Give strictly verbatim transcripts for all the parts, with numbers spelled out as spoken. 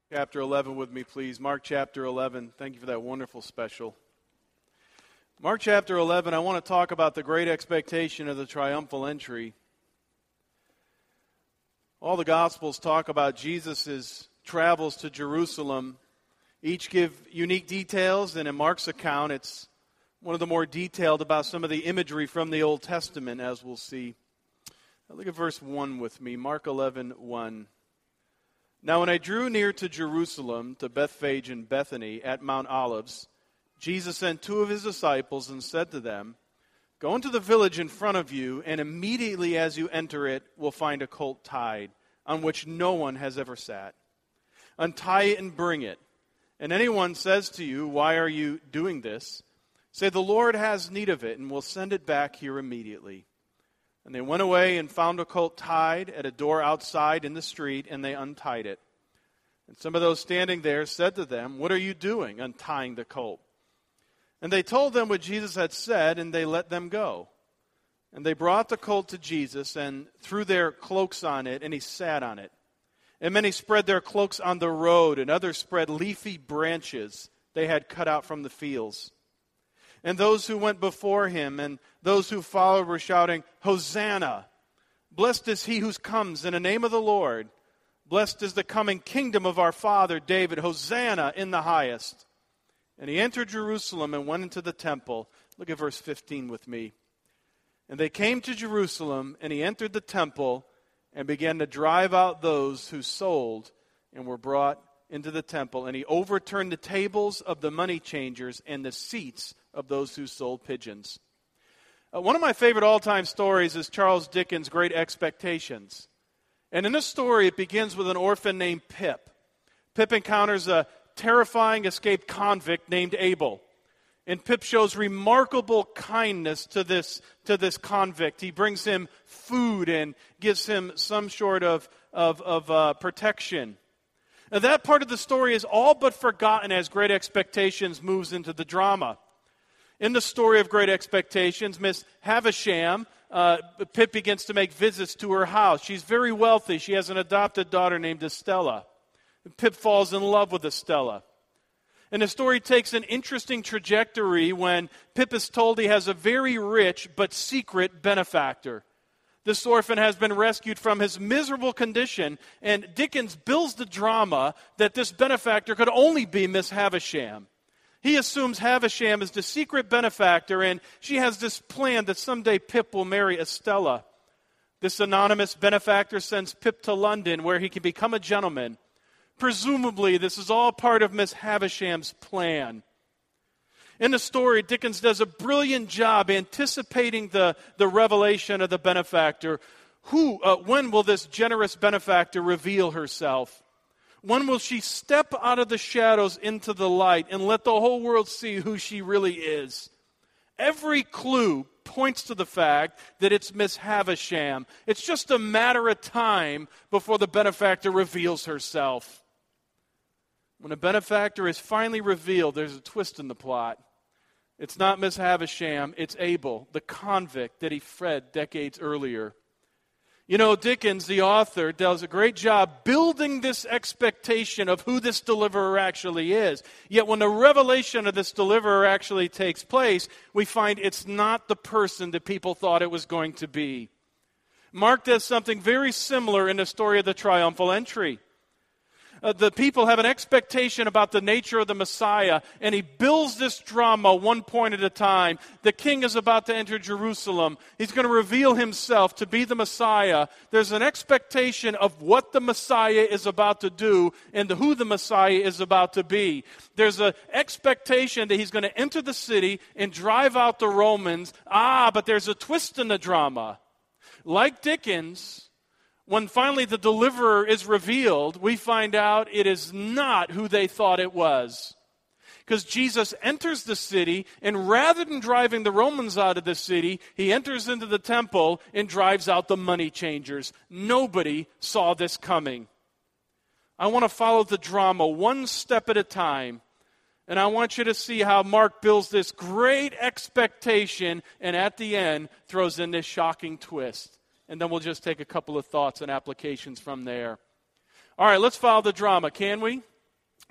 Chapter eleven with me, please. Mark chapter eleven. Thank you for that wonderful special. Mark chapter eleven, I want to talk about the great expectation of the triumphal entry. All the Gospels talk about Jesus' travels to Jerusalem. Each give unique details, and in Mark's account, it's one of the more detailed about some of the imagery from the Old Testament, as we'll see. Now look at verse one with me, Mark eleven, one. Now when I drew near to Jerusalem, to Bethphage and Bethany at Mount Olives, Jesus sent two of his disciples and said to them, Go into the village in front of you, and immediately as you enter it, will find a colt tied, on which no one has ever sat. Untie it and bring it. And anyone says to you, Why are you doing this? Say, The Lord has need of it, and will send it back here immediately. And they went away and found a colt tied at a door outside in the street, and they untied it. And some of those standing there said to them, What are you doing, untying the colt? And they told them what Jesus had said, and they let them go. And they brought the colt to Jesus, and threw their cloaks on it, and he sat on it. And many spread their cloaks on the road, and others spread leafy branches they had cut out from the fields. And those who went before him and those who followed were shouting, Hosanna! Blessed is he who comes in the name of the Lord. Blessed is the coming kingdom of our father David. Hosanna in the highest. And he entered Jerusalem and went into the temple. Look at verse fifteen with me. And they came to Jerusalem, and he entered the temple and began to drive out those who sold and were brought into the temple. And he overturned the tables of the money changers and the seats of those who sold pigeons. Uh, one of my favorite all-time stories is Charles Dickens' Great Expectations. And in this story, it begins with an orphan named Pip. Pip encounters a terrifying escaped convict named Abel. And Pip shows remarkable kindness to this, to this convict. He brings him food and gives him some sort of, of, of uh, protection. Now, that part of the story is all but forgotten as Great Expectations moves into the drama. In the story of Great Expectations, Miss Havisham, uh, Pip begins to make visits to her house. She's very wealthy. She has an adopted daughter named Estella. Pip falls in love with Estella. And the story takes an interesting trajectory when Pip is told he has a very rich but secret benefactor. This orphan has been rescued from his miserable condition, and Dickens builds the drama that this benefactor could only be Miss Havisham. He assumes Havisham is the secret benefactor, and she has this plan that someday Pip will marry Estella. This anonymous benefactor sends Pip to London, where he can become a gentleman. Presumably, this is all part of Miss Havisham's plan. In the story, Dickens does a brilliant job anticipating the, the revelation of the benefactor. Who, uh, when will this generous benefactor reveal herself? When will she step out of the shadows into the light and let the whole world see who she really is? Every clue points to the fact that it's Miss Havisham. It's just a matter of time before the benefactor reveals herself. When a benefactor is finally revealed, there's a twist in the plot. It's not Miss Havisham, it's Abel, the convict that he fled decades earlier. You know, Dickens, the author, does a great job building this expectation of who this deliverer actually is. Yet when the revelation of this deliverer actually takes place, we find it's not the person that people thought it was going to be. Mark does something very similar in the story of the triumphal entry. Uh, the people have an expectation about the nature of the Messiah, and he builds this drama one point at a time. The king is about to enter Jerusalem. He's going to reveal himself to be the Messiah. There's an expectation of what the Messiah is about to do and who the Messiah is about to be. There's an expectation that he's going to enter the city and drive out the Romans. Ah, but there's a twist in the drama. Like Dickens, when finally the deliverer is revealed, we find out it is not who they thought it was. Because Jesus enters the city, and rather than driving the Romans out of the city, he enters into the temple and drives out the money changers. Nobody saw this coming. I want to follow the drama one step at a time. And I want you to see how Mark builds this great expectation and at the end throws in this shocking twist. And then we'll just take a couple of thoughts and applications from there. All right, let's follow the drama, can we?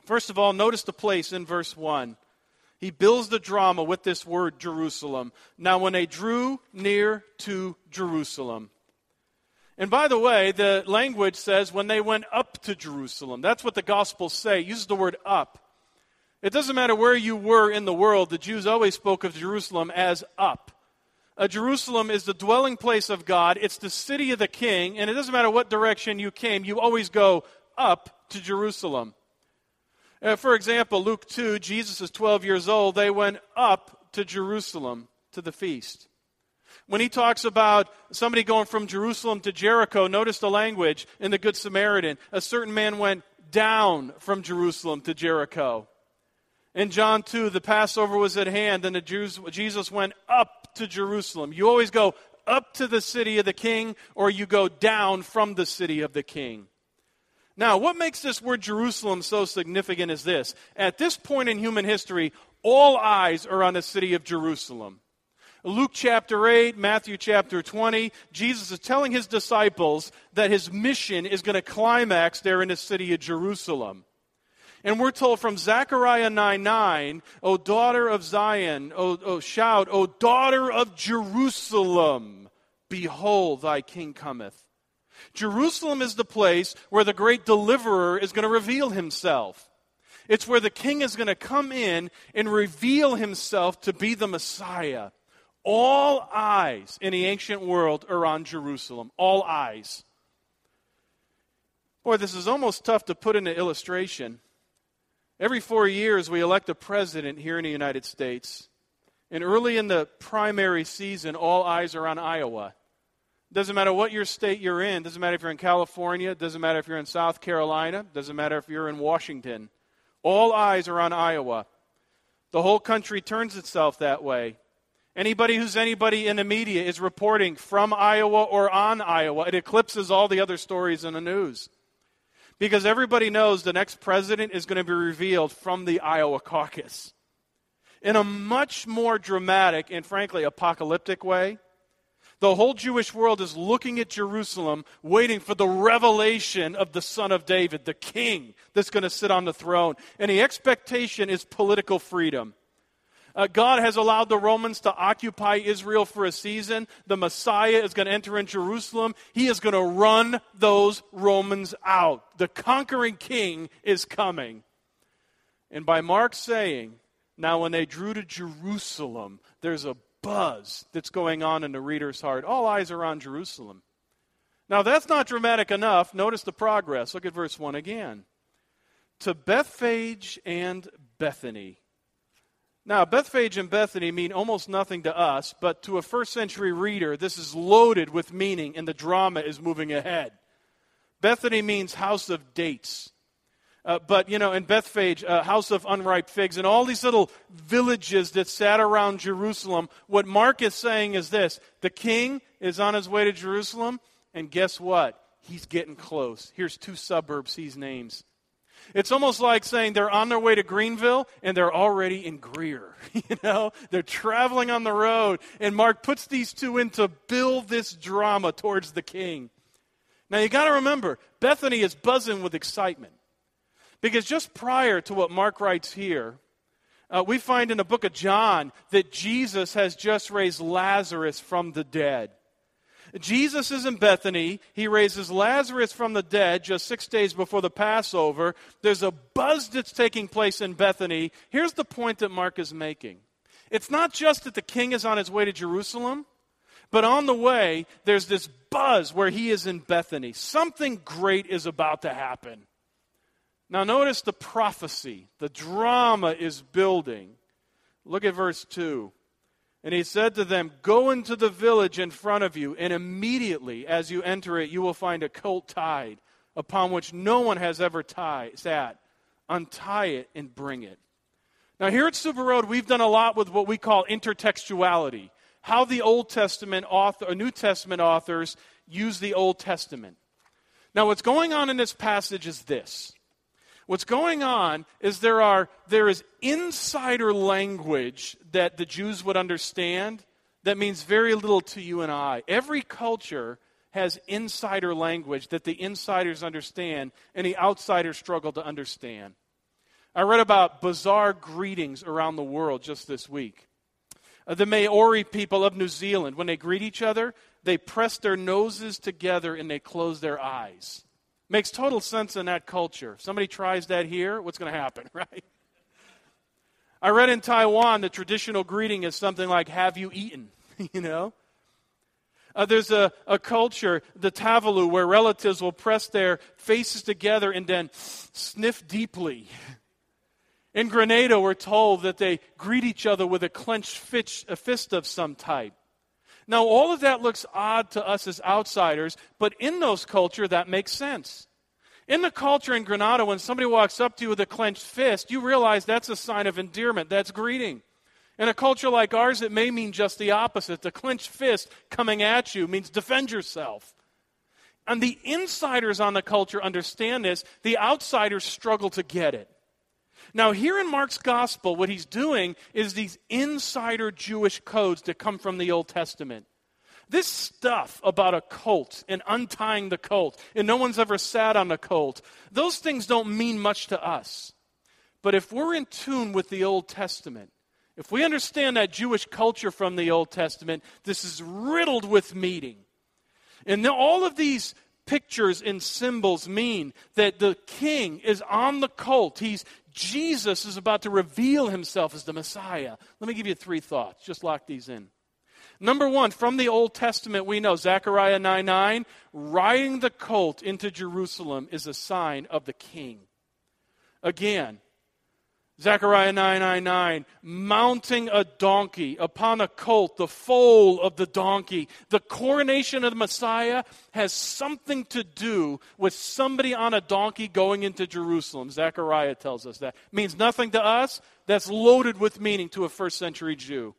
First of all, notice the place in verse one. He builds the drama with this word, Jerusalem. Now, when they drew near to Jerusalem. And by the way, the language says when they went up to Jerusalem. That's what the Gospels say. It uses the word up. It doesn't matter where you were in the world. The Jews always spoke of Jerusalem as up. Uh, Jerusalem is the dwelling place of God. It's the city of the king. And it doesn't matter what direction you came. You always go up to Jerusalem. Uh, for example, Luke two, Jesus is twelve years old. They went up to Jerusalem to the feast. When he talks about somebody going from Jerusalem to Jericho, notice the language in the Good Samaritan. A certain man went down from Jerusalem to Jericho. In John two, the Passover was at hand, and the Jews, Jesus went up to Jerusalem. You always go up to the city of the king, or you go down from the city of the king. Now, what makes this word Jerusalem so significant is this. At this point in human history, all eyes are on the city of Jerusalem. Luke chapter eight, Matthew chapter twenty, Jesus is telling his disciples that his mission is going to climax there in the city of Jerusalem. And we're told from Zechariah nine nine, O daughter of Zion, O, o shout, O daughter of Jerusalem, behold, thy king cometh. Jerusalem is the place where the great deliverer is going to reveal himself. It's where the king is going to come in and reveal himself to be the Messiah. All eyes in the ancient world are on Jerusalem. All eyes. Boy, this is almost tough to put into illustration. Every four years we elect a president here in the United States. And early in the primary season, all eyes are on Iowa. Doesn't matter what your state you're in. Doesn't matter if you're in California. Doesn't matter if you're in South Carolina. Doesn't matter if you're in Washington. All eyes are on Iowa. The whole country turns itself that way. Anybody who's anybody in the media is reporting from Iowa or on Iowa. It eclipses all the other stories in the news. Because everybody knows the next president is going to be revealed from the Iowa caucus. In a much more dramatic and frankly apocalyptic way, the whole Jewish world is looking at Jerusalem, waiting for the revelation of the Son of David, the king that's going to sit on the throne. And the expectation is political freedom. Uh, God has allowed the Romans to occupy Israel for a season. The Messiah is going to enter in Jerusalem. He is going to run those Romans out. The conquering king is coming. And by Mark saying, now when they drew to Jerusalem, there's a buzz that's going on in the reader's heart. All eyes are on Jerusalem. Now, that's not dramatic enough. Notice the progress. Look at verse one again. To Bethphage and Bethany. Now, Bethphage and Bethany mean almost nothing to us, but to a first century reader, this is loaded with meaning, and the drama is moving ahead. Bethany means house of dates. Uh, but, you know, in Bethphage, uh, house of unripe figs, and all these little villages that sat around Jerusalem, what Mark is saying is this: the king is on his way to Jerusalem, and guess what? He's getting close. Here's two suburbs he names. It's almost like saying they're on their way to Greenville, and they're already in Greer. You know, they're traveling on the road, and Mark puts these two in to build this drama towards the king. Now, you got to remember, Bethany is buzzing with excitement. Because just prior to what Mark writes here, uh, we find in the book of John that Jesus has just raised Lazarus from the dead. Jesus is in Bethany. He raises Lazarus from the dead just six days before the Passover. There's a buzz that's taking place in Bethany. Here's the point that Mark is making. It's not just that the king is on his way to Jerusalem, but on the way, there's this buzz where he is in Bethany. Something great is about to happen. Now notice the prophecy. The drama is building. Look at verse two. And he said to them, go into the village in front of you, and immediately as you enter it, you will find a colt tied, upon which no one has ever tie, sat. Untie it and bring it. Now here at Super Road, we've done a lot with what we call intertextuality. How the Old Testament author, or New Testament authors use the Old Testament. Now what's going on in this passage is this. What's going on is there are there is insider language that the Jews would understand that means very little to you and I. Every culture has insider language that the insiders understand and the outsiders struggle to understand. I read about bizarre greetings around the world just this week. Uh, the Maori people of New Zealand, when they greet each other, they press their noses together and they close their eyes. Makes total sense in that culture. If somebody tries that here, what's going to happen, right? I read in Taiwan the traditional greeting is something like, have you eaten? you know? Uh, there's a, a culture, the Tavalu, where relatives will press their faces together and then sniff deeply. In Grenada, we're told that they greet each other with a clenched fist, a fist of some type. Now, all of that looks odd to us as outsiders, but in those cultures, that makes sense. In the culture in Grenada, when somebody walks up to you with a clenched fist, you realize that's a sign of endearment. That's greeting. In a culture like ours, it may mean just the opposite. The clenched fist coming at you means defend yourself. And the insiders on the culture understand this. The outsiders struggle to get it. Now, here in Mark's gospel, what he's doing is these insider Jewish codes that come from the Old Testament. This stuff about a colt and untying the colt, and no one's ever sat on a colt, those things don't mean much to us. But if we're in tune with the Old Testament, if we understand that Jewish culture from the Old Testament, this is riddled with meaning. And all of these pictures and symbols mean that the king is on the colt. He's Jesus is about to reveal himself as the Messiah. Let me give you three thoughts. Just lock these in. Number one, from the Old Testament, we know Zechariah nine nine, riding the colt into Jerusalem is a sign of the king. Again, Zechariah nine nine nine, mounting a donkey upon a colt, the foal of the donkey. The coronation of the Messiah has something to do with somebody on a donkey going into Jerusalem. Zechariah tells us that. Means nothing to us. That's loaded with meaning to a first century Jew.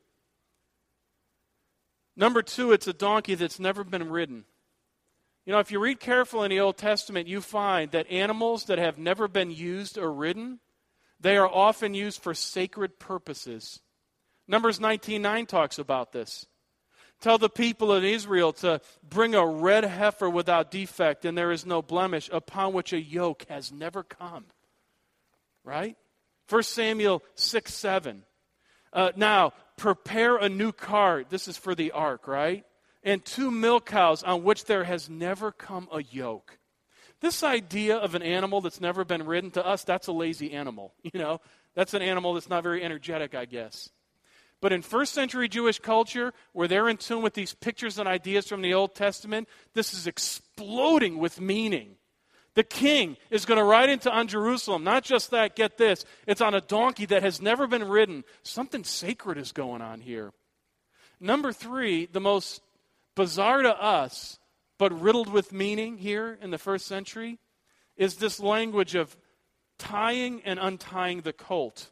Number two, it's a donkey that's never been ridden. You know, if you read carefully in the Old Testament, you find that animals that have never been used or ridden, they are often used for sacred purposes. Numbers nineteen nine talks about this. Tell the people of Israel to bring a red heifer without defect, and there is no blemish, upon which a yoke has never come. Right? First Samuel six seven. Uh, now, prepare a new cart. This is for the ark, right? And two milk cows on which there has never come a yoke. This idea of an animal that's never been ridden, to us, that's a lazy animal. You know, that's an animal that's not very energetic, I guess. But in first century Jewish culture, where they're in tune with these pictures and ideas from the Old Testament, this is exploding with meaning. The king is going to ride into on Jerusalem. Not just that, get this, it's on a donkey that has never been ridden. Something sacred is going on here. Number three, the most bizarre to us, but riddled with meaning here in the first century, is this language of tying and untying the colt.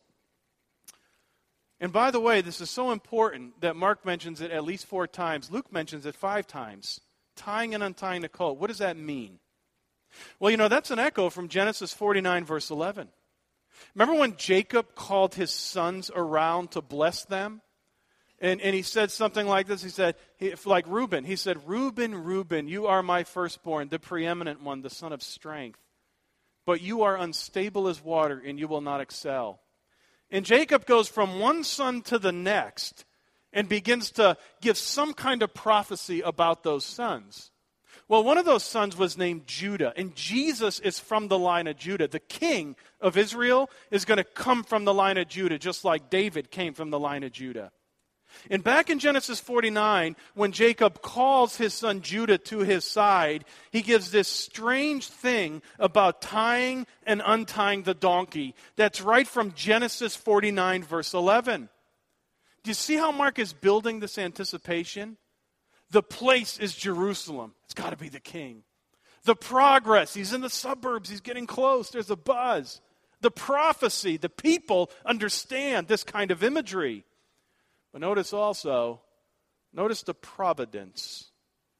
And by the way, this is so important that Mark mentions it at least four times. Luke mentions it five times. Tying and untying the colt. What does that mean? Well, you know, that's an echo from Genesis forty-nine, verse eleven. Remember when Jacob called his sons around to bless them? And, and he said something like this. He said, he, like Reuben, he said, Reuben, Reuben, you are my firstborn, the preeminent one, the son of strength. But you are unstable as water, and you will not excel. And Jacob goes from one son to the next and begins to give some kind of prophecy about those sons. Well, one of those sons was named Judah, and Jesus is from the line of Judah. The king of Israel is going to come from the line of Judah, just like David came from the line of Judah. And back in Genesis forty-nine, when Jacob calls his son Judah to his side, he gives this strange thing about tying and untying the donkey. That's right from Genesis forty-nine, verse eleven. Do you see how Mark is building this anticipation? The place is Jerusalem. It's got to be the king. The progress, he's in the suburbs, he's getting close, there's a buzz. The prophecy, the people understand this kind of imagery. But notice also, notice the providence.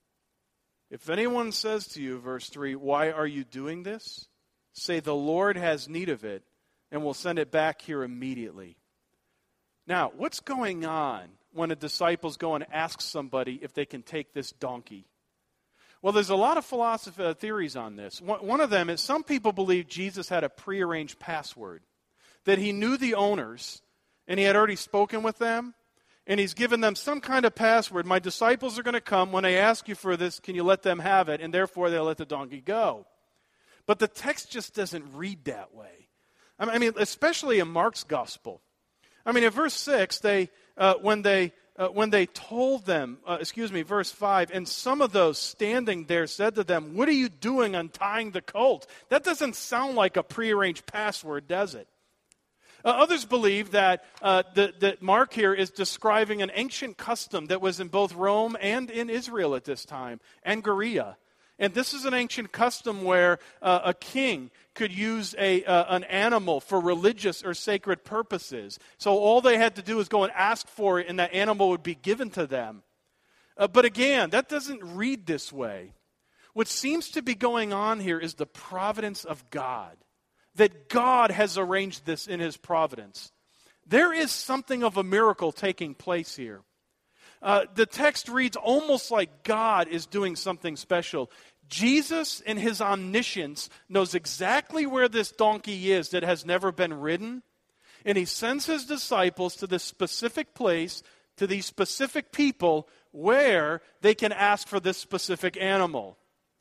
If anyone says to you, verse three, why are you doing this? Say, the Lord has need of it, and we'll send it back here immediately. Now, what's going on when a disciple's go and ask somebody if they can take this donkey? Well, there's a lot of philosophy uh, theories on this. One, one of them is some people believe Jesus had a prearranged password. that he knew the owners, and he had already spoken with them, and he's given them some kind of password. My disciples are going to come. When they ask you for this, can you let them have it? And therefore, they'll let the donkey go. But the text just doesn't read that way. I mean, especially in Mark's gospel. I mean, in verse six, they uh, when they uh, when they told them, uh, excuse me, verse five, and some of those standing there said to them, "What are you doing untying the colt?" That doesn't sound like a prearranged password, does it? Uh, others believe that, uh, the, that Mark here is describing an ancient custom that was in both Rome and in Israel at this time, and Angaria. And this is an ancient custom where uh, a king could use a uh, an animal for religious or sacred purposes. So all they had to do was go and ask for it, and that animal would be given to them. Uh, but again, that doesn't read this way. What seems to be going on here is the providence of God. That God has arranged this in his providence. There is something of a miracle taking place here. Uh, the text reads almost like God is doing something special. Jesus, in his omniscience, knows exactly where this donkey is that has never been ridden. And he sends his disciples to this specific place, to these specific people, where they can ask for this specific animal.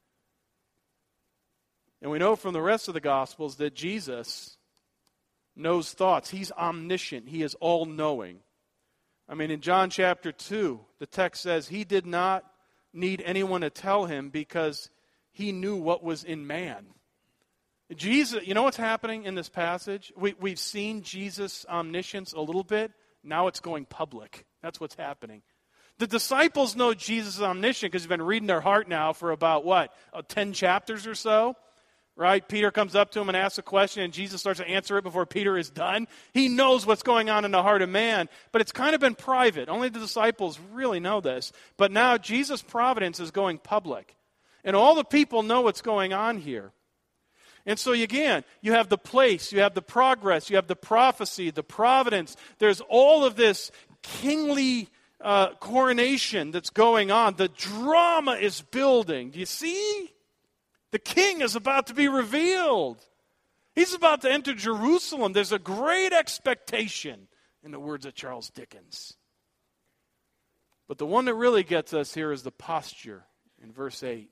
And we know from the rest of the Gospels that Jesus knows thoughts. He's omniscient. He is all-knowing. I mean, in John chapter two, the text says he did not need anyone to tell him because he knew what was in man. Jesus, you know what's happening in this passage? We, we've seen Jesus' omniscience a little bit. Now it's going public. That's what's happening. The disciples know Jesus is omniscient because he's been reading their heart now for about, what, uh, ten chapters or so? Right? Peter comes up to him and asks a question, and Jesus starts to answer it before Peter is done. He knows what's going on in the heart of man, but it's kind of been private. Only the disciples really know this. But now Jesus' providence is going public. And all the people know what's going on here. And so again, you have the place, you have the progress, you have the prophecy, the providence. There's all of this kingly uh, coronation that's going on. The drama is building. Do you see? The king is about to be revealed. He's about to enter Jerusalem. There's a great expectation, in the words of Charles Dickens. But the one that really gets us here is the posture in verse eight.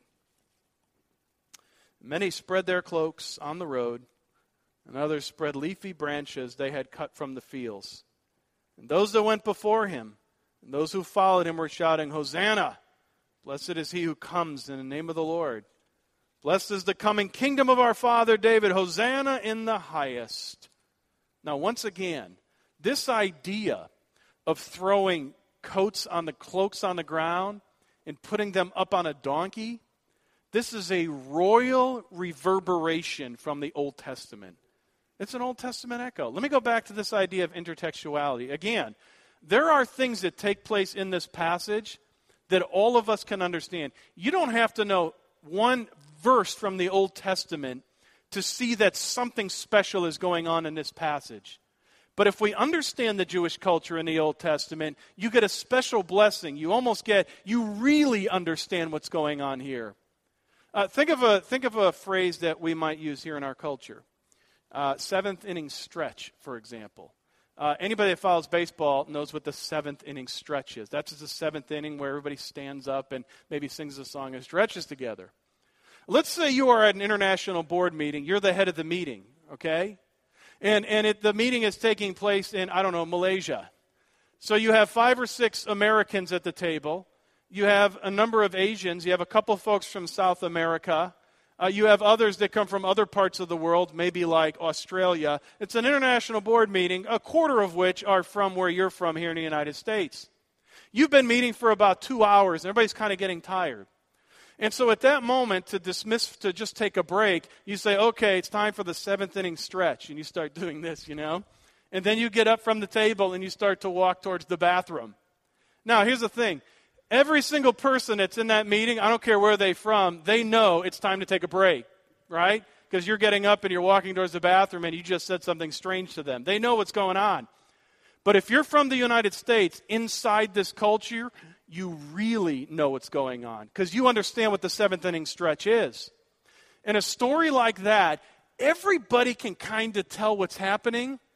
Many spread their cloaks on the road, and others spread leafy branches they had cut from the fields. And those that went before him, and those who followed him were shouting, "Hosanna! Blessed is he who comes in the name of the Lord. Blessed is the coming kingdom of our father David. Hosanna in the highest." Now, once again, this idea of throwing coats on the cloaks on the ground and putting them up on a donkey, this is a royal reverberation from the Old Testament. It's an Old Testament echo. Let me go back to this idea of intertextuality. Again, there are things that take place in this passage that all of us can understand. You don't have to know one verse from the Old Testament to see that something special is going on in this passage. But if we understand the Jewish culture in the Old Testament, you get a special blessing. You almost get, you really understand what's going on here. Uh, think of a think of a phrase that we might use here in our culture. Uh, seventh inning stretch, for example. Uh, anybody that follows baseball knows what the seventh inning stretch is. That's just the seventh inning where everybody stands up and maybe sings a song and stretches together. Let's say you are at an international board meeting. You're the head of the meeting, okay? And and it, the meeting is taking place in, I don't know, Malaysia. So you have five or six Americans at the table. You have a number of Asians. You have a couple folks from South America. Uh, you have others that come from other parts of the world, maybe like Australia. It's an international board meeting, a quarter of which are from where you're from here in the United States. You've been meeting for about two hours, and everybody's kind of getting tired. And so at that moment, to dismiss, to just take a break, you say, okay, it's time for the seventh inning stretch. And you start doing this, you know. And then you get up from the table and you start to walk towards the bathroom. Now, here's the thing. Every single person that's in that meeting, I don't care where they're from, they know it's time to take a break, right? Because you're getting up and you're walking towards the bathroom and you just said something strange to them. They know what's going on. But if you're from the United States, inside this culture, you really know what's going on because you understand what the seventh inning stretch is. In a story like that, everybody can kind of tell what's happening,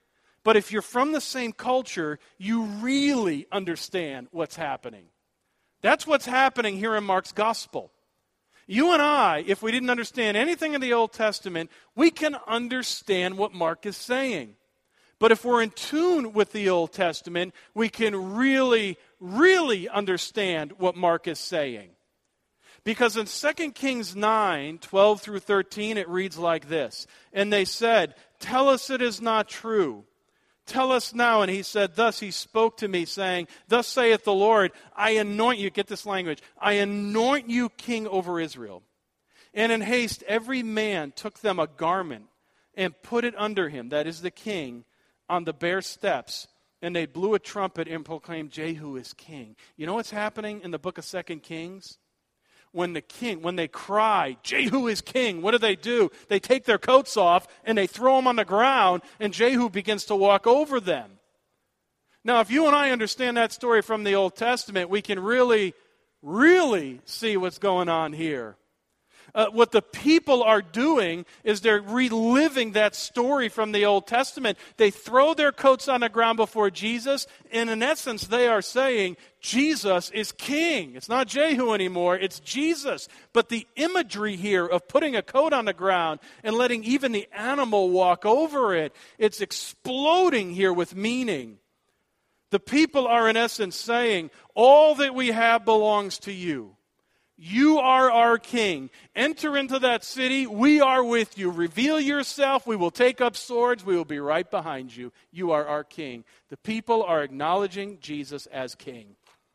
But if you're from the same culture, you really understand what's happening. That's what's happening here in Mark's gospel. You and I, if we didn't understand anything in the Old Testament, we can understand what Mark is saying. But if we're in tune with the Old Testament, we can really, really understand what Mark is saying. Because in Second Kings nine, twelve through thirteen, it reads like this. And they said, "Tell us it is not true. Tell us now." And he said, "Thus he spoke to me, saying, Thus saith the Lord, I anoint you," get this language, "I anoint you king over Israel." And in haste every man took them a garment and put it under him, that is the king, on the bare steps. And they blew a trumpet and proclaimed, "Jehu is king." You know what's happening in the book of Second Kings? When the king, when they cry, "Jehu is king," what do they do? They take their coats off and they throw them on the ground, and Jehu begins to walk over them. Now, if you and I understand that story from the Old Testament, we can really, really see what's going on here. Uh, what the people are doing is they're reliving that story from the Old Testament. They throw their coats on the ground before Jesus, and in essence, they are saying, Jesus is king. It's not Jehu anymore, it's Jesus. But the imagery here of putting a coat on the ground and letting even the animal walk over it, it's exploding here with meaning. The people are in essence saying, all that we have belongs to you. You are our king. Enter into that city. We are with you. Reveal yourself. We will take up swords. We will be right behind you. You are our king. The people are acknowledging Jesus as king.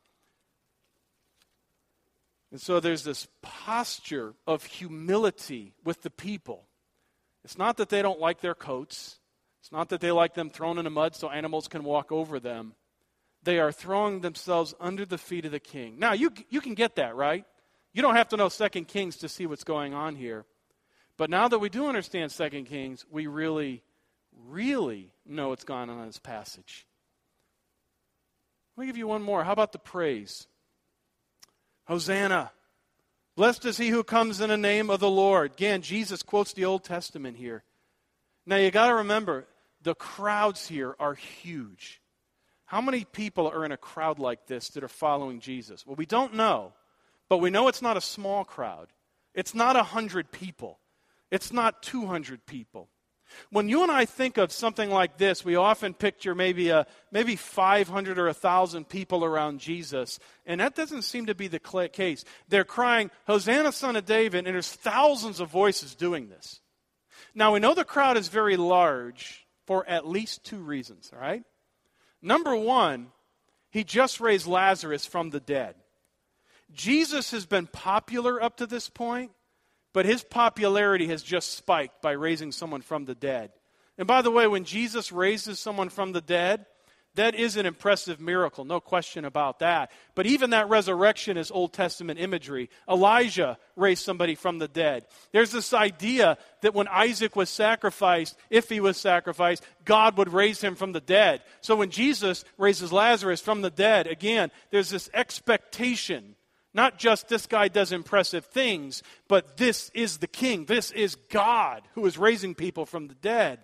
And so there's this posture of humility with the people. It's not that they don't like their coats. It's not that they like them thrown in the mud so animals can walk over them. They are throwing themselves under the feet of the king. Now, you, you can get that, right? You don't have to know Second Kings to see what's going on here. But now that we do understand Second Kings, we really, really know what's going on in this passage. Let me give you one more. How about the praise? Hosanna. Blessed is he who comes in the name of the Lord. Again, Jesus quotes the Old Testament here. Now you got to remember, the crowds here are huge. How many people are in a crowd like this that are following Jesus? Well, we don't know. But we know it's not a small crowd. It's not one hundred people. It's not two hundred people. When you and I think of something like this, we often picture maybe a, maybe five hundred or one thousand people around Jesus. And that doesn't seem to be the case. They're crying, "Hosanna, Son of David," and there's thousands of voices doing this. Now, we know the crowd is very large for at least two reasons, all right? Number one, he just raised Lazarus from the dead. Jesus has been popular up to this point, but his popularity has just spiked by raising someone from the dead. And by the way, when Jesus raises someone from the dead, that is an impressive miracle, no question about that. But even that resurrection is Old Testament imagery. Elijah raised somebody from the dead. There's this idea that when Isaac was sacrificed, if he was sacrificed, God would raise him from the dead. So when Jesus raises Lazarus from the dead, again, there's this expectation. Not just this guy does impressive things, but this is the king. This is God who is raising people from the dead.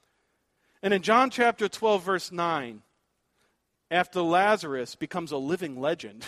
And in John chapter twelve, verse nine, after Lazarus becomes a living legend,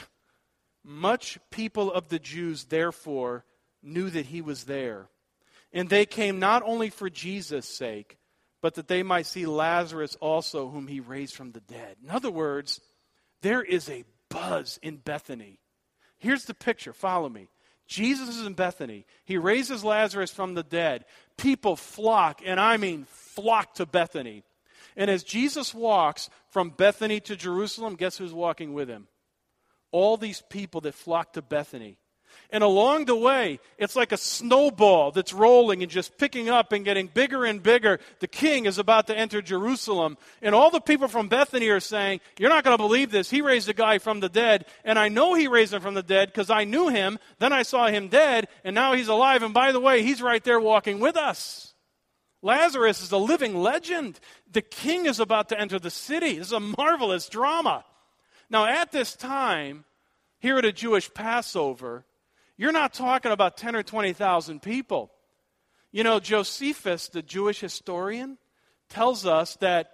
much people of the Jews, therefore, knew that he was there. And they came not only for Jesus' sake, but that they might see Lazarus also, whom he raised from the dead. In other words, there is a buzz in Bethany. Here's the picture. Follow me. Jesus is in Bethany. He raises Lazarus from the dead. People flock, and I mean flock to Bethany. And as Jesus walks from Bethany to Jerusalem, guess who's walking with him? All these people that flock to Bethany. And along the way, it's like a snowball that's rolling and just picking up and getting bigger and bigger. The king is about to enter Jerusalem. And all the people from Bethany are saying, "You're not going to believe this. He raised a guy from the dead. And I know he raised him from the dead because I knew him. Then I saw him dead. And now he's alive. And by the way, he's right there walking with us." Lazarus is a living legend. The king is about to enter the city. This is a marvelous drama. Now, at this time, here at a Jewish Passover, you're not talking about ten or twenty thousand people. You know, Josephus, the Jewish historian, tells us that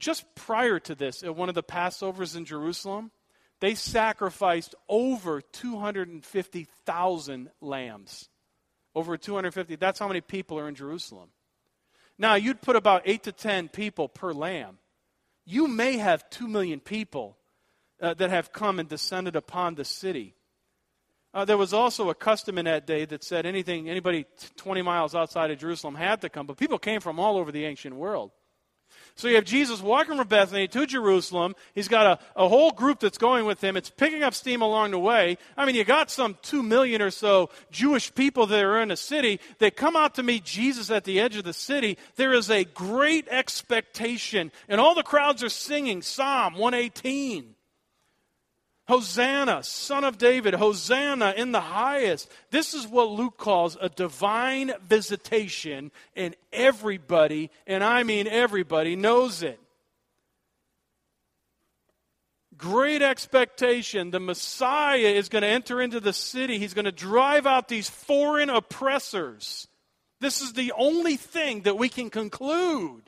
just prior to this, at one of the Passovers in Jerusalem, they sacrificed over two hundred fifty thousand lambs. Over two hundred fifty. That's how many people are in Jerusalem. Now, you'd put about eight to ten people per lamb. You may have two million people uh, that have come and descended upon the city. Uh, there was also a custom in that day that said anything, anybody twenty miles outside of Jerusalem had to come, but people came from all over the ancient world. So you have Jesus walking from Bethany to Jerusalem. He's got a, a whole group that's going with him. It's picking up steam along the way. I mean, you got some two million or so Jewish people that are in the city. They come out to meet Jesus at the edge of the city. There is a great expectation. And all the crowds are singing Psalm one eighteen. Hosanna, Son of David, Hosanna in the highest. This is what Luke calls a divine visitation, and everybody, and I mean everybody, knows it. Great expectation. The Messiah is going to enter into the city. He's going to drive out these foreign oppressors. This is the only thing that we can conclude.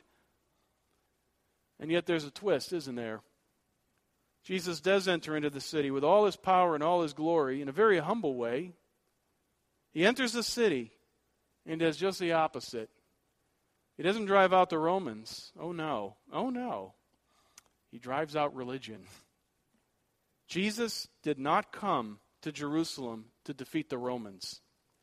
And yet there's a twist, isn't there? Jesus does enter into the city with all his power and all his glory in a very humble way. He enters the city and does just the opposite. He doesn't drive out the Romans. Oh no. Oh no. He drives out religion. Jesus did not come to Jerusalem to defeat the Romans.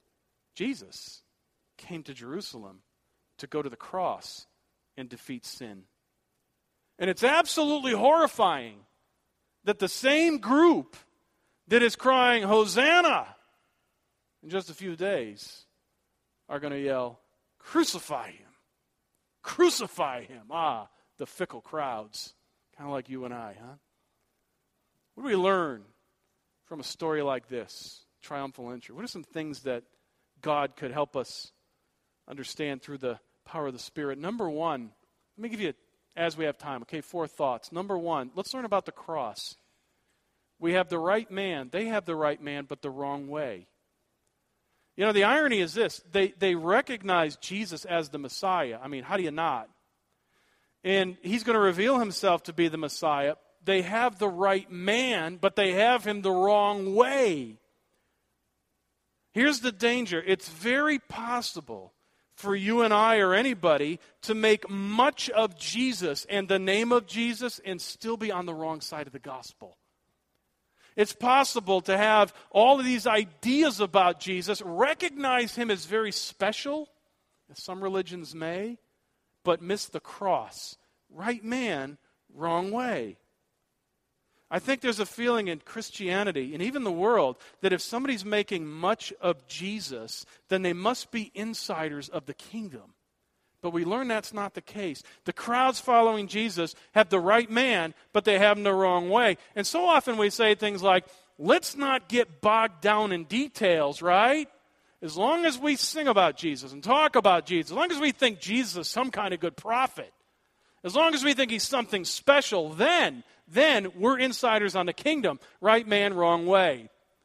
Jesus came to Jerusalem to go to the cross and defeat sin. And it's absolutely horrifying that the same group that is crying, Hosanna, in just a few days, are going to yell, crucify him. Crucify him. Ah, the fickle crowds. Kind of like you and I, huh? What do we learn from a story like this, triumphal entry? What are some things that God could help us understand through the power of the Spirit? Number one, let me give you a as we have time, okay, four thoughts. Number one, let's learn about the cross. We have the right man. They have the right man, but the wrong way. You know, the irony is this. They, they recognize Jesus as the Messiah. I mean, how do you not? And he's going to reveal himself to be the Messiah. They have the right man, but they have him the wrong way. Here's the danger. It's very possible for you and I or anybody to make much of Jesus and the name of Jesus and still be on the wrong side of the gospel. It's possible to have all of these ideas about Jesus, recognize him as very special, as some religions may, but miss the cross. Right man, wrong way. I think there's a feeling in Christianity and even the world that if somebody's making much of Jesus, then they must be insiders of the kingdom. But we learn that's not the case. The crowds following Jesus have the right man, but they have him the wrong way. And so often we say things like, let's not get bogged down in details, right? As long as we sing about Jesus and talk about Jesus, as long as we think Jesus is some kind of good prophet, as long as we think he's something special, then, then we're insiders on the kingdom. Right man, wrong way.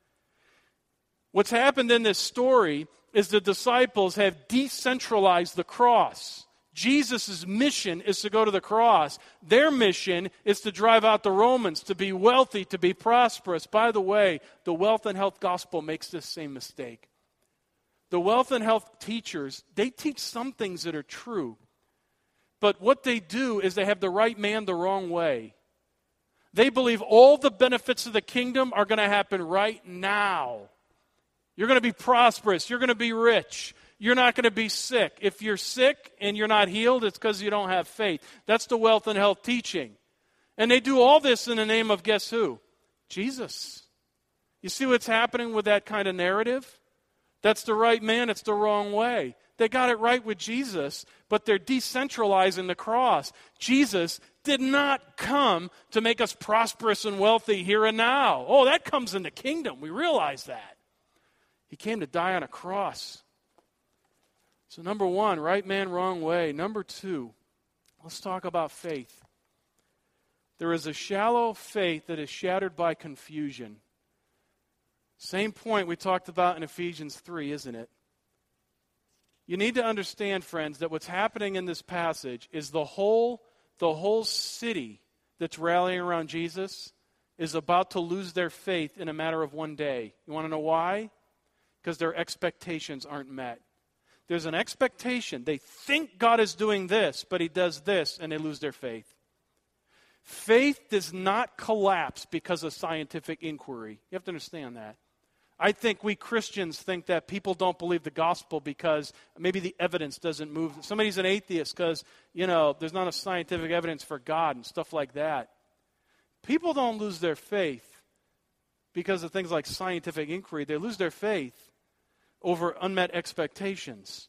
What's happened in this story is the disciples have decentralized the cross. Jesus' mission is to go to the cross. Their mission is to drive out the Romans, to be wealthy, to be prosperous. By the way, the wealth and health gospel makes this same mistake. The wealth and health teachers, they teach some things that are true. But what they do is they have the right man the wrong way. They believe all the benefits of the kingdom are going to happen right now. You're going to be prosperous. You're going to be rich. You're not going to be sick. If you're sick and you're not healed, it's because you don't have faith. That's the wealth and health teaching. And they do all this in the name of guess who? Jesus. You see what's happening with that kind of narrative? That's the right man. It's the wrong way. They got it right with Jesus, but they're decentralizing the cross. Jesus did not come to make us prosperous and wealthy here and now. Oh, that comes in the kingdom. We realize that. He came to die on a cross. So number one, right man, wrong way. Number two, let's talk about faith. There is a shallow faith that is shattered by confusion. Same point we talked about in Ephesians three, isn't it? You need to understand, friends, that what's happening in this passage is the whole the whole city that's rallying around Jesus is about to lose their faith in a matter of one day. You want to know why? Because their expectations aren't met. There's an expectation. They think God is doing this, but he does this, and they lose their faith. Faith does not collapse because of scientific inquiry. You have to understand that. I think we Christians think that people don't believe the gospel because maybe the evidence doesn't move. Somebody's an atheist because, you know, there's not a scientific evidence for God and stuff like that. People don't lose their faith because of things like scientific inquiry. They lose their faith over unmet expectations.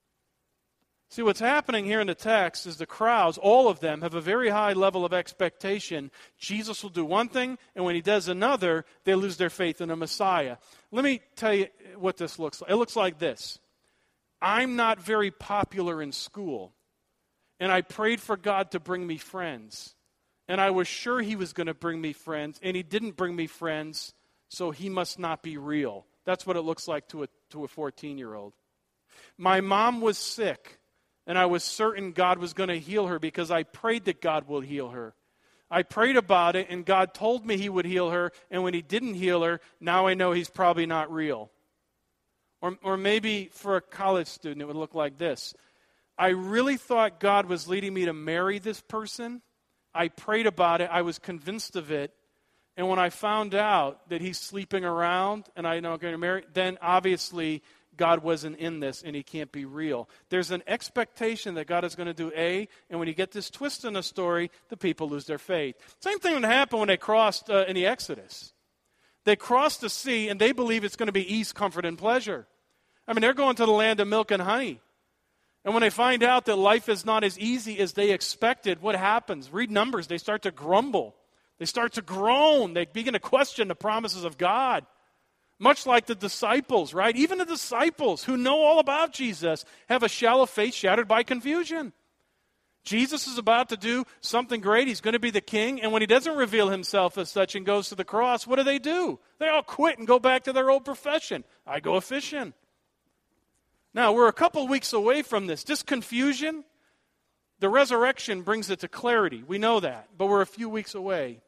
See, what's happening here in the text is the crowds, all of them, have a very high level of expectation. Jesus will do one thing, and when he does another, they lose their faith in the Messiah. Let me tell you what this looks like. It looks like this. I'm not very popular in school, and I prayed for God to bring me friends. And I was sure he was going to bring me friends, and he didn't bring me friends, so he must not be real. That's what it looks like to a to a fourteen-year-old. My mom was sick, and I was certain God was going to heal her because I prayed that God will heal her. I prayed about it, and God told me he would heal her, and when he didn't heal her, now I know he's probably not real. Or, or maybe for a college student, it would look like this. I really thought God was leading me to marry this person. I prayed about it. I was convinced of it. And when I found out that he's sleeping around and I'm not going to marry, then obviously God wasn't in this and he can't be real. There's an expectation that God is going to do A, and when you get this twist in the story, the people lose their faith. Same thing would happen when they crossed uh, in the Exodus. They crossed the sea and they believe it's going to be ease, comfort, and pleasure. I mean, they're going to the land of milk and honey. And when they find out that life is not as easy as they expected, what happens? Read Numbers. They start to grumble. They start to groan. They begin to question the promises of God. Much like the disciples, right? Even the disciples who know all about Jesus have a shallow faith shattered by confusion. Jesus is about to do something great. He's going to be the king. And when he doesn't reveal himself as such and goes to the cross, what do they do? They all quit and go back to their old profession. I go fishing. Now, we're a couple weeks away from this. This confusion, the resurrection brings it to clarity. We know that. But we're a few weeks away.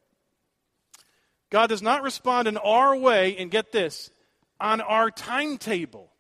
God does not respond in our way, and get this, on our timetable.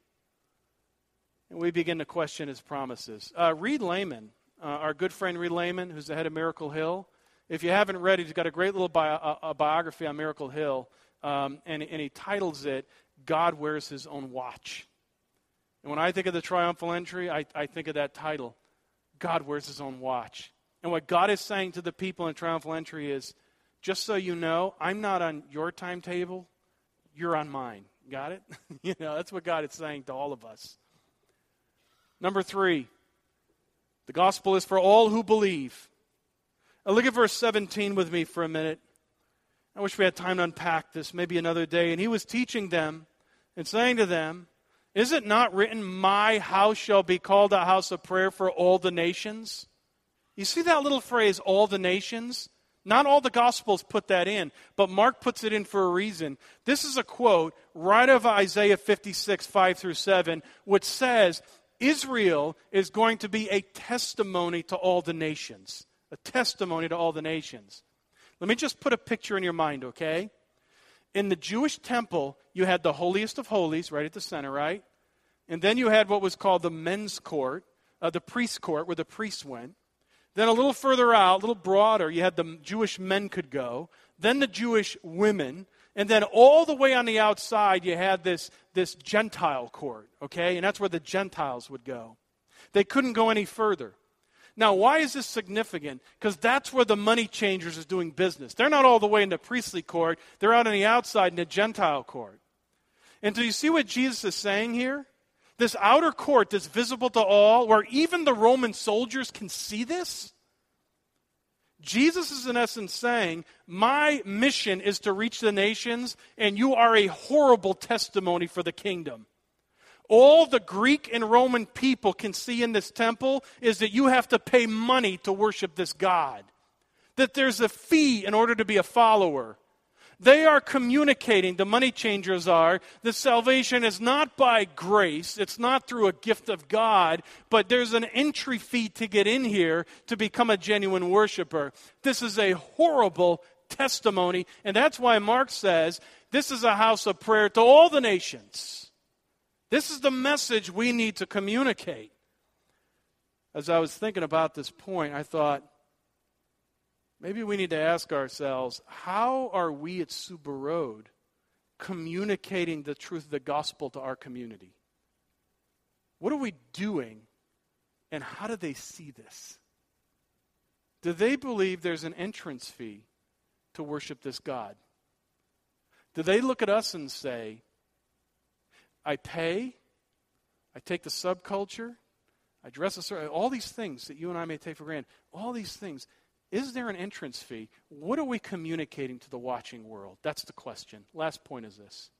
And we begin to question his promises. Uh, Reed Lehman, uh, our good friend Reed Lehman, who's the head of Miracle Hill. If you haven't read it, he's got a great little bio, a, a biography on Miracle Hill, um, and, and he titles it, God Wears His Own Watch. And when I think of the triumphal entry, I, I think of that title, God wears his own watch. And what God is saying to the people in triumphal entry is, just so you know, I'm not on your timetable, you're on mine. Got it? You know, that's what God is saying to all of us. Number three, the gospel is for all who believe. Now look at verse seventeen with me for a minute. I wish we had time to unpack this, maybe another day. And he was teaching them and saying to them, is it not written, my house shall be called a house of prayer for all the nations? You see that little phrase, all the nations? Not all the Gospels put that in, but Mark puts it in for a reason. This is a quote right of Isaiah fifty-six, five through seven, which says, Israel is going to be a testimony to all the nations. A testimony to all the nations. Let me just put a picture in your mind, okay? In the Jewish temple, you had the holiest of holies right at the center, right? And then you had what was called the men's court, uh, the priest's court, where the priests went. Then a little further out, a little broader, you had the Jewish men could go. Then the Jewish women. And then all the way on the outside, you had this, this Gentile court, okay? And that's where the Gentiles would go. They couldn't go any further. Now, why is this significant? Because that's where the money changers is doing business. They're not all the way in the priestly court. They're out on the outside in the Gentile court. And do you see what Jesus is saying here? This outer court that's visible to all, where even the Roman soldiers can see this. Jesus is in essence saying, my mission is to reach the nations, and you are a horrible testimony for the kingdom. All the Greek and Roman people can see in this temple is that you have to pay money to worship this God. That there's a fee in order to be a follower. They are communicating, the money changers are, that salvation is not by grace, it's not through a gift of God, but there's an entry fee to get in here to become a genuine worshiper. This is a horrible testimony, and that's why Mark says, this is a house of prayer to all the nations. This is the message we need to communicate. As I was thinking about this point, I thought, maybe we need to ask ourselves, how are we at Suba Road communicating the truth of the gospel to our community? What are we doing, and how do they see this? Do they believe there's an entrance fee to worship this God? Do they look at us and say, I pay, I take the subculture, I dress a certain, all these things that you and I may take for granted, all these things, is there an entrance fee? What are we communicating to the watching world? That's the question. Last point is this.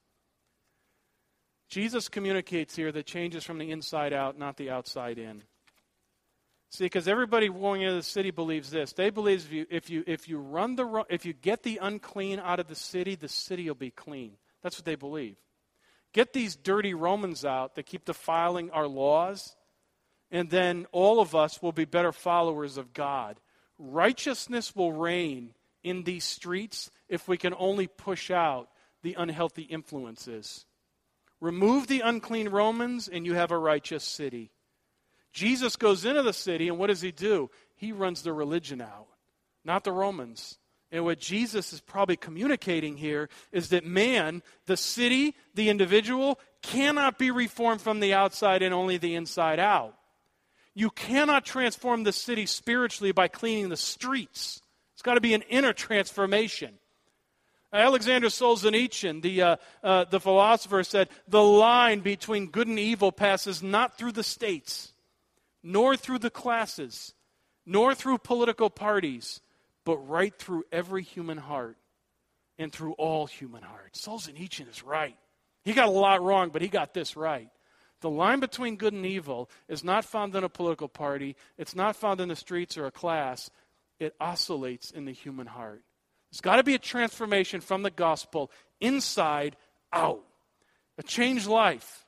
Jesus communicates here that changes from the inside out, not the outside in. See, because everybody going into the city believes this. They believe if you if you if you run the if you get the unclean out of the city, the city will be clean. That's what they believe. Get these dirty Romans out that keep defiling our laws, and then all of us will be better followers of God. Righteousness will reign in these streets if we can only push out the unhealthy influences. Remove the unclean Romans and you have a righteous city. Jesus goes into the city, and what does he do? He runs the religion out, not the Romans. And what Jesus is probably communicating here is that man, the city, the individual, cannot be reformed from the outside and only the inside out. You cannot transform the city spiritually by cleaning the streets. It's got to be an inner transformation. Alexander Solzhenitsyn, the, uh, uh, the philosopher, said, the line between good and evil passes not through the states, nor through the classes, nor through political parties, but right through every human heart and through all human hearts. Solzhenitsyn is right. He got a lot wrong, but he got this right. The line between good and evil is not found in a political party. It's not found in the streets or a class. It oscillates in the human heart. There's got to be a transformation from the gospel inside out. A changed life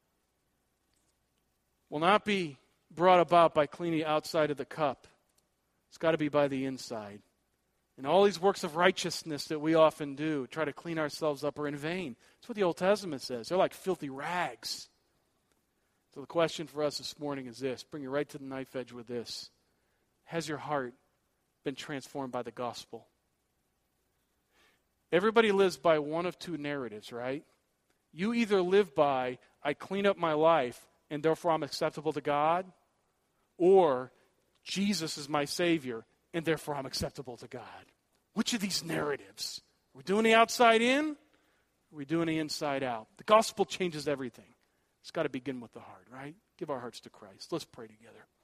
will not be brought about by cleaning the outside of the cup. It's got to be by the inside. And all these works of righteousness that we often do, try to clean ourselves up, are in vain. That's what the Old Testament says. They're like filthy rags. So the question for us this morning is this. Bring you right to the knife edge with this. Has your heart been transformed by the gospel? Everybody lives by one of two narratives, right? You either live by, I clean up my life, and therefore I'm acceptable to God, or Jesus is my Savior, and therefore I'm acceptable to God. Which of these narratives? Are we doing the outside in? Or are we doing the inside out? The gospel changes everything. It's got to begin with the heart, right? Give our hearts to Christ. Let's pray together.